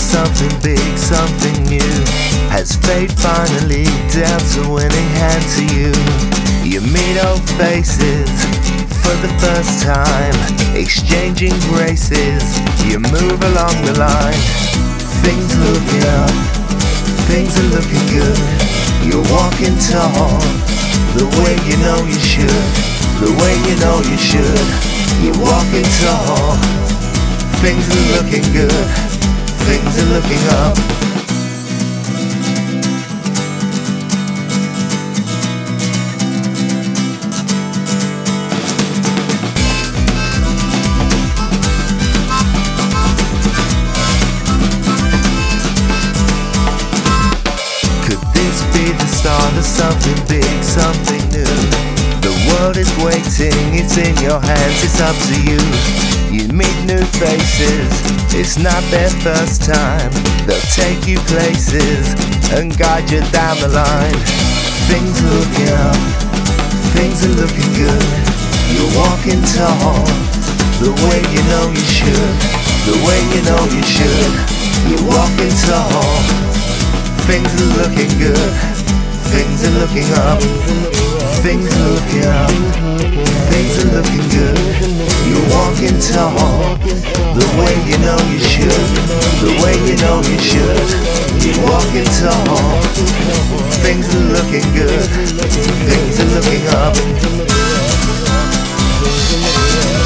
something big, something new. Has fate finally dealt a winning hand to you? You meet old faces for the first time, exchanging graces. You move along the line. Things are looking up, things are looking good. You're walking tall, the way you know you should, the way you know you should. You're walking tall, things are looking good, things are looking up. Be the start of something big, something new. The world is waiting, it's in your hands, it's up to you. You meet new faces, it's not their first time. They'll take you places and guide you down the line. Things are looking up, things are looking good. You're walking tall, the way you know you should, the way you know you should. You're walking tall, things are looking good, things are looking up, things are looking up, things are looking good. You're walking tall, the way you know you should, the way you know you should. You're walking tall, things are looking good, things are looking up.